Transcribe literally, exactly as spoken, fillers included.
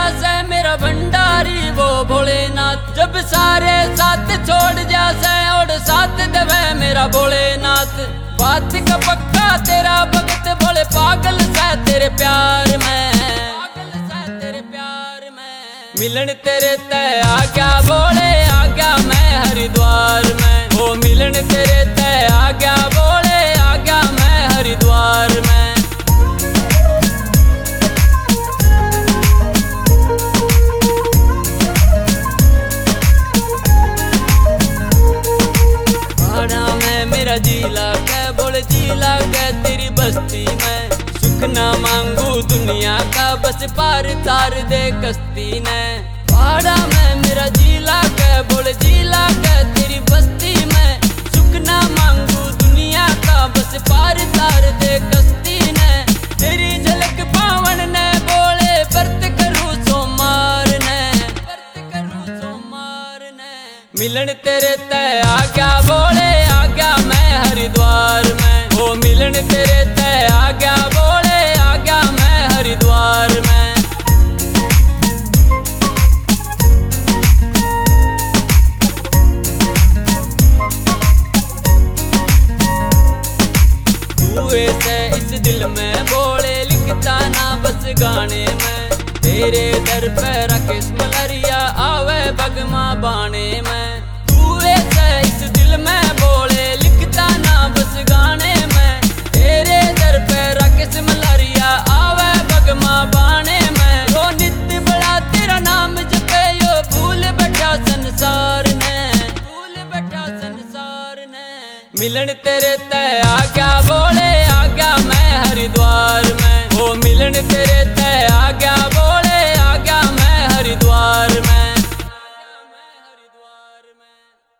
जासे मेरा भंडारी वो भोलेनाथ। जब सारे साथ छोड़ जासे और साथ देवे मेरा भोलेनाथ। बात का पक्का तेरा भक्त बोले पागल सा तेरे प्यार में, पागल सा तेरे प्यार में। मिलन तेरे तय आ गया बोले आ गया मैं हरिद्वार में। वो मिलन तेरे तय आ गया बोले आ गया मैं हरिद्वार में। भाड़ा में मेरा जी लागे बोले जी लागे तेरी बस्ती में। सुख ना मांगू दुनिया का बस पार तार दे कश्ती ने। भाड़ा में मेरा जी लागे बोले जी लागे तेरी बस्ती में। सुख ना मांगू दुनिया का बस पार तार दे कश्ती ने। तेरी झलक पावन ने बोले व्रत करूं सोमवार ने, व्रत करूं सोमवार ने। मिलन तेरे तय आ गया बोले आ गया मैं हरिद्वार में। वो मिलन तेरे तय आ गया बोले आ गया मैं हरिद्वार में। कुएं से इस दिल में बोले लिखता ना बस गाने में। तेरे दर पे राकेश मलरिया आवे बगमा बाणे में। कुएं से इस दिल में बोले लिखता ना बस गाने में। तेरे दर पे राकेश मलरिया आवे बगमा बाणे में। वो नित्य बड़ा तेरा नाम जपे यो भूल बैठा संसार ने, भूल बैठा संसार ने। मिलन तेरे तय आ गया बोले